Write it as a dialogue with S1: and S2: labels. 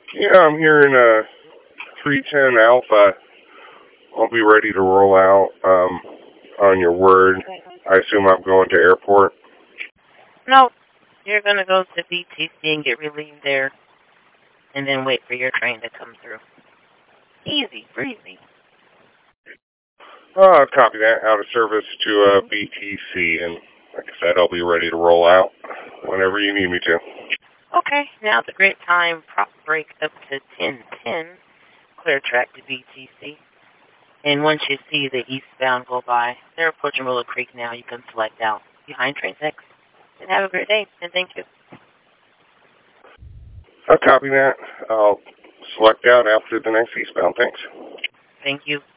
S1: Yeah, I'm here in 310 Alpha. I'll be ready to roll out on your word. I assume I'm going to airport.
S2: No, you're going to go to BTC and get relieved there and then wait for your train to come through. Easy, breezy.
S1: Copy that. Out of service to BTC, and like I said, I'll be ready to roll out whenever you need me to.
S2: Okay, now's a great time. Prop break up to 1010. Clear track to BTC. And once you see the eastbound go by, they're approaching Willow Creek now. You can select out behind train 6. And have a great day, and thank you.
S1: Copy that. I'll select out after the next eastbound. Thanks.
S2: Thank you.